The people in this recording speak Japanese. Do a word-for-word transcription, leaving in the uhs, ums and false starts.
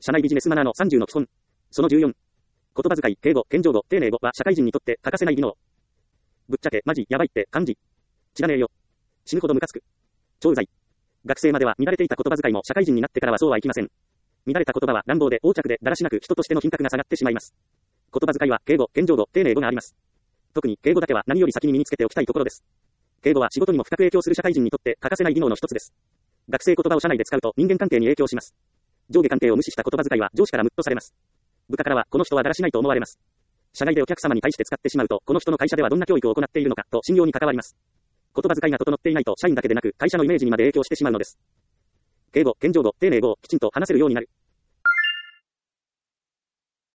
社内ビジネスマナーのさんじゅうの基本。そのじゅうよん。言葉遣い、敬語、謙譲語、丁寧語は社会人にとって欠かせない技能。ぶっちゃけ、マジ、やばいって感じ。知らねえよ。死ぬほどムカつく。超うざい。学生までは乱れていた言葉遣いも社会人になってからはそうはいきません。乱れた言葉は乱暴で横着でだらしなく人としての品格が下がってしまいます。言葉遣いは敬語、謙譲語、丁寧語があります。特に敬語だけは何より先に身につけておきたいところです。敬語は仕事にも深く影響する社会人にとって欠かせない技能の一つです。学生言葉を社内で使うと人間関係に影響します。上下関係を無視した言葉遣いは上司からムッとされます。部下からはこの人はだらしないと思われます。社内でお客様に対して使ってしまうと、この人の会社ではどんな教育を行っているのかと信用に関わります。言葉遣いが整っていないと社員だけでなく会社のイメージにまで影響してしまうのです。敬語、謙譲語、丁寧語をきちんと話せるようになる。